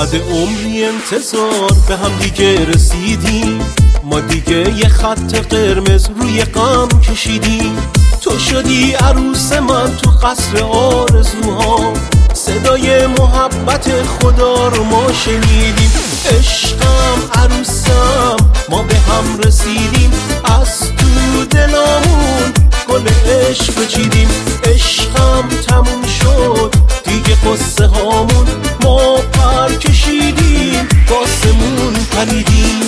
بعد عمری انتظار به هم دیگه رسیدیم، ما دیگه یه خط قرمز روی غم کشیدیم. تو شدی عروس من تو قصر آرزوها، صدای محبت خدا رو ما شنیدیم. عشقم عروسم ما به هم رسیدیم، از تو دلامون گل عشق چیدیم. عشقم تموم شد دیگه قصه هامون، ما پر کشیدیم باسمون پریدیم.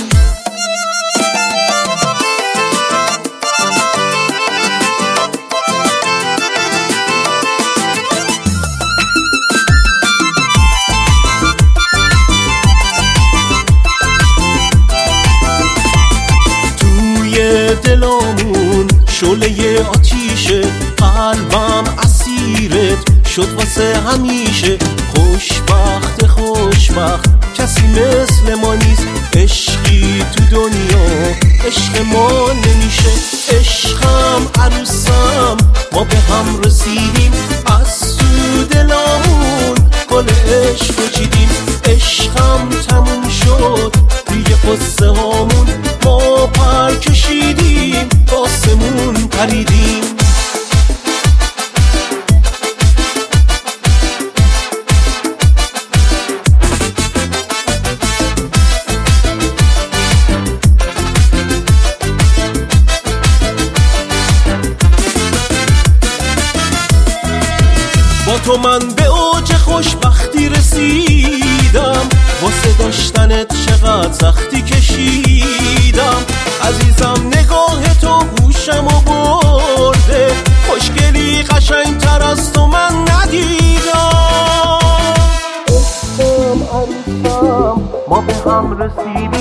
دلامون شعله آتیشه، قلبم اسیرت شد واسه همیشه. خوشبخت کسی مثل ما نیست، عشقی تو دنیا عشق ما نمیشه. عشقم عروسم ما به هم رسیدیم، از تو دلامون گل عشق چیدیم. عشقم تموم شد دیگه قصه هامون، ما پر کشیدیم باسمون پریدیم. با تو من به اوج خوشبختی رسیدم، واسه داشتنت چقدر سختی کشیدم. عزیزم نگاه تو هوشمو برده، خوشگلی قشنگتر از تو من ندیدم. عشقم عروسم ما به هم رسیدیم،